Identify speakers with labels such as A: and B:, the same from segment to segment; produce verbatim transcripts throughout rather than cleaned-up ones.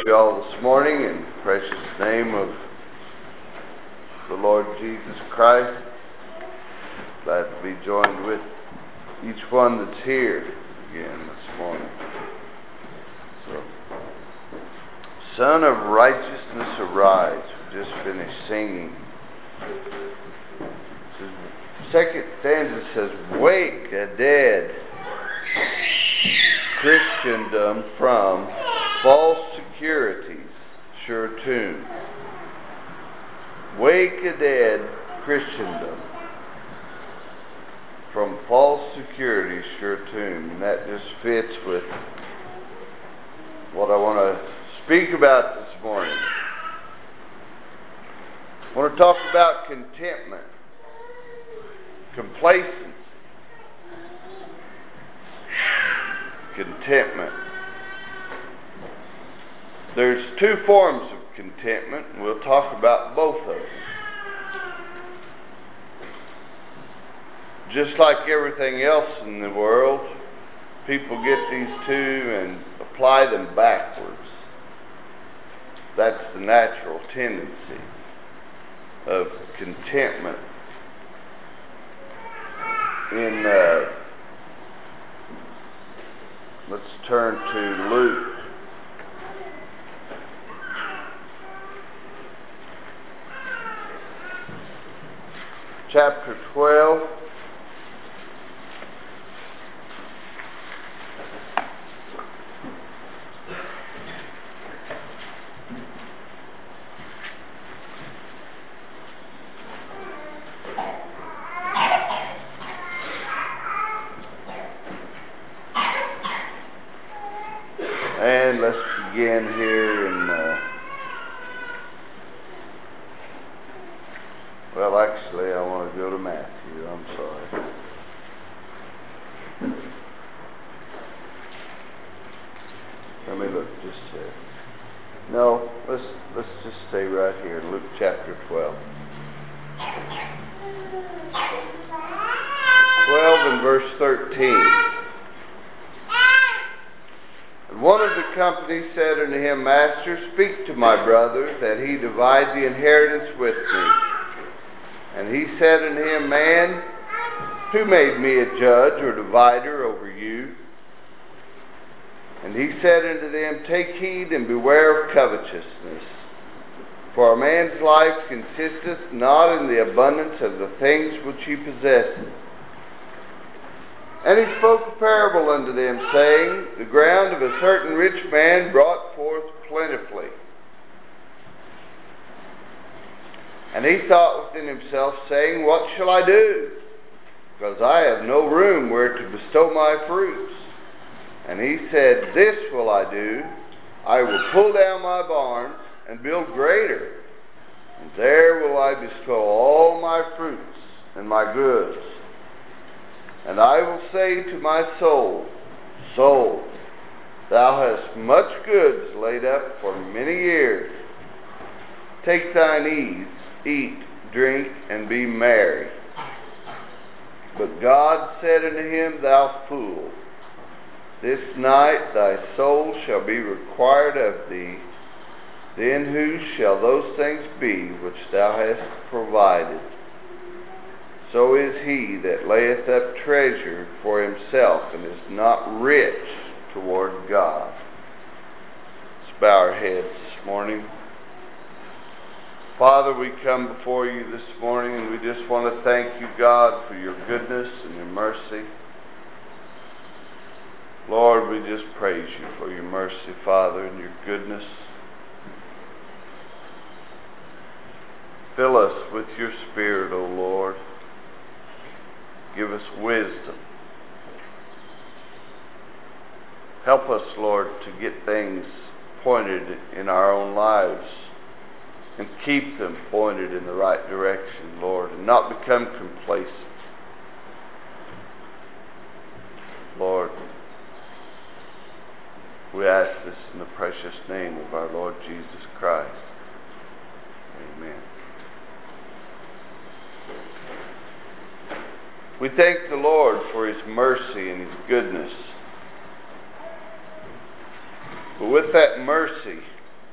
A: you all this morning in the precious name of the Lord Jesus Christ. Glad to be joined with each one that's here again this morning. So, Son of righteousness, arise. We just finished singing. The second stanza says, wake a dead Christendom from false security's sure tomb. Wake a dead Christendom from false security's sure tomb. And that just fits with what I want to speak about this morning. I want to talk about contentment, complacency, contentment. There's two forms of contentment, and we'll talk about both of them. Just like everything else in the world, people get these two and apply them backwards. That's the natural tendency of contentment. In uh, let's turn to Luke. Chapter twelve. And let's begin here in, uh, well, actually, I want to go to Matthew. I'm sorry. Let me look just a second. No, let's, let's just stay right here, Luke chapter twelve. twelve and verse thirteen. And one of the company said unto him, Master, speak to my brother, that he divide the inheritance with me. And he said unto him, Man, who made me a judge or divider over you? And he said unto them, Take heed and beware of covetousness. For a man's life consisteth not in the abundance of the things which he possesseth. And he spoke a parable unto them, saying, The ground of a certain rich man brought forth plentifully. And he thought within himself, saying, What shall I do? Because I have no room where to bestow my fruits. And he said, This will I do. I will pull down my barns and build greater. And there will I bestow all my fruits and my goods. And I will say to my soul, Soul, thou hast much goods laid up for many years. Take thine ease, eat, drink, and be merry. But God said unto him, Thou fool, this night thy soul shall be required of thee. Then whose shall those things be which thou hast provided? So is he that layeth up treasure for himself and is not rich toward God. Let's bow our heads this morning. Father, we come before you this morning and we just want to thank you, God, for your goodness and your mercy. Lord, we just praise you for your mercy, Father, and your goodness. Fill us with your Spirit, O Lord. Give us wisdom. Help us, Lord, to get things pointed in our own lives and keep them pointed in the right direction, Lord, and not become complacent. Lord, we ask this in the precious name of our Lord Jesus Christ. Amen. We thank the Lord for his mercy and his goodness. But with that mercy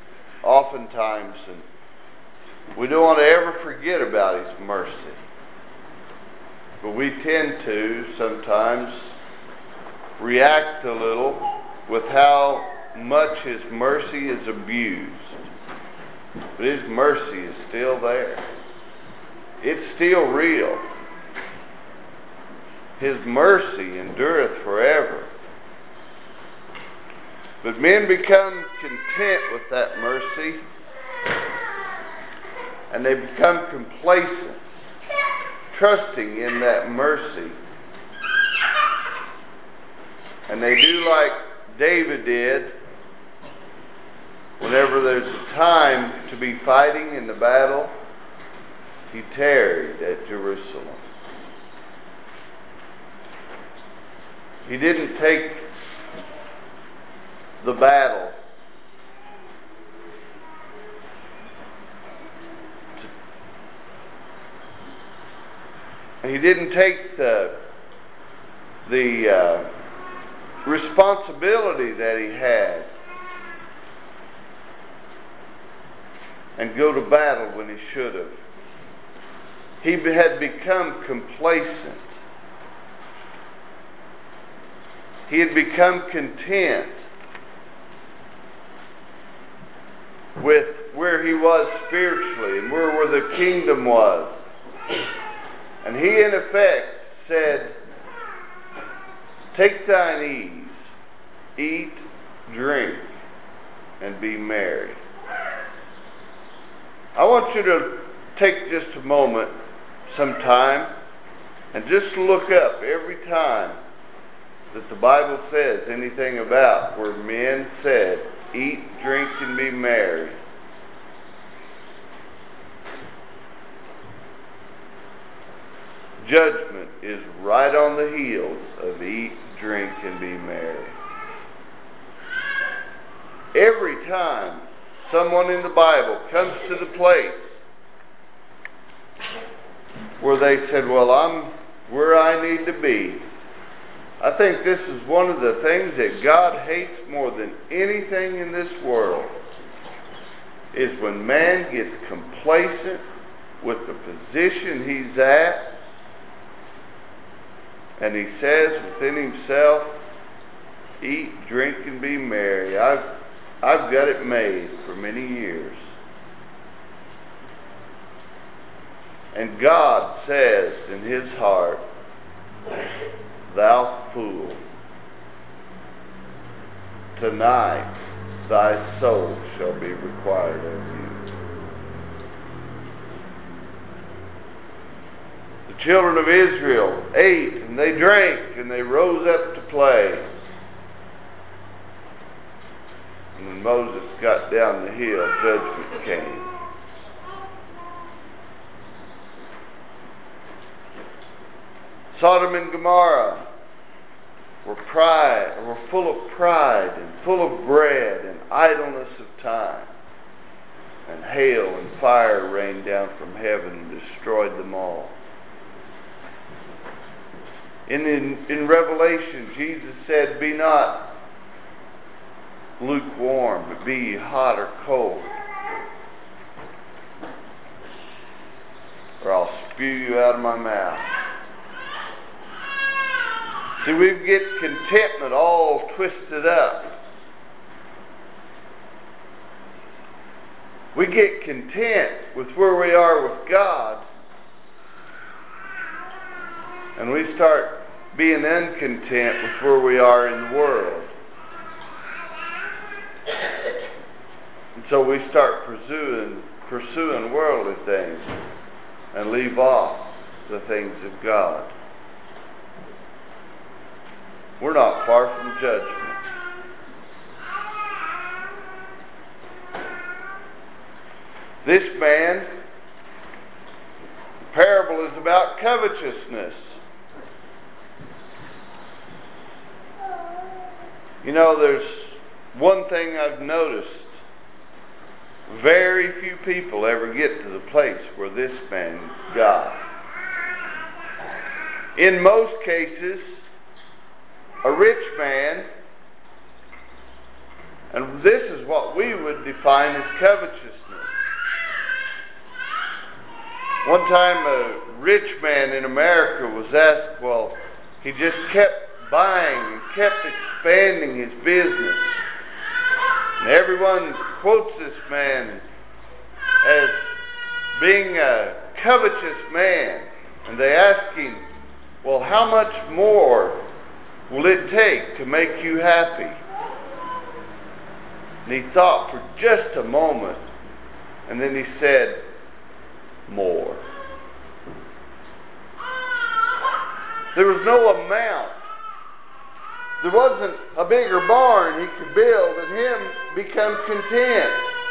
A: oftentimes, and we don't want to ever forget about His mercy. But we tend to sometimes react a little with how much His mercy is abused. But His mercy is still there. It's still real. His mercy endureth forever. But men become content with that mercy, and they become complacent, trusting in that mercy. And they do like David did. Whenever there's a time to be fighting in the battle, he tarried at Jerusalem. He didn't take the battle he didn't take the the uh, responsibility that he had and go to battle when he should have. He had become complacent. He had become content with where he was spiritually and where, where the kingdom was. And he in effect said, take thine ease, eat, drink, and be merry. I want you to take just a moment, some time, and just look up every time that the Bible says anything about where men said, eat, drink, and be merry. Judgment is right on the heels of eat, drink, and be merry. Every time someone in the Bible comes to the place where they said, well, I'm where I need to be, I think this is one of the things that God hates more than anything in this world, is when man gets complacent with the position he's at, and he says within himself, eat, drink, and be merry. I've, I've got it made for many years. And God says in his heart, thou fool, tonight thy soul shall be required of you. The children of Israel ate and they drank and they rose up to play. And when Moses got down the hill, judgment came. Sodom and Gomorrah were pride, were full of pride and full of bread and idleness of time. And hail and fire rained down from heaven and destroyed them all. In, in, in Revelation, Jesus said, be not lukewarm, but be ye hot or cold, or I'll spew you out of my mouth. See, we get contentment all twisted up. We get content with where we are with God, and we start being uncontent with where we are in the world. And so we start pursuing, pursuing worldly things and leave off the things of God. We're not far from judgment. This man, the parable is about covetousness. You know, there's one thing I've noticed. Very few people ever get to the place where this man got. In most cases, a rich man And this is what we would define as covetousness. One time a rich man in America was asked, well, he just kept buying and kept expanding his business. And everyone quotes this man as being a covetous man. And they ask him, well, how much more will it take to make you happy? And he thought for just a moment, and then he said, more. There was no amount. There wasn't a bigger barn he could build and him become content.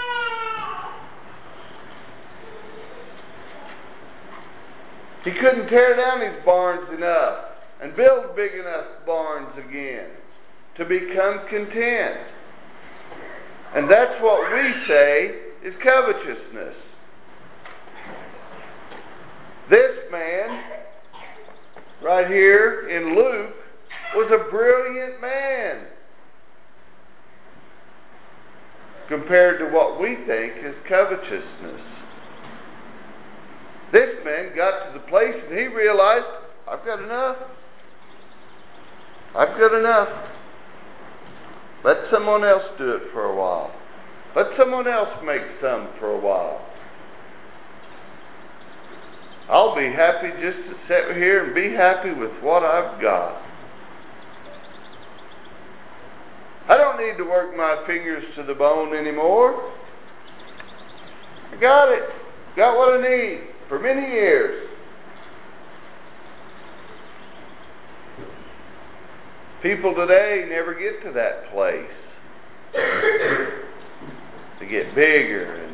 A: He couldn't tear down his barns enough and build big enough barns again to become content. And that's what we say is covetousness. This man, right here in Luke, was a brilliant man compared to what we think is covetousness. This man got to the place and he realized, I've got enough. I've got enough. Let someone else do it for a while. Let someone else make some for a while. I'll be happy just to sit here and be happy with what I've got. I don't need to work my fingers to the bone anymore. I got it. Got what I need for many years. People today never get to that place. They get bigger and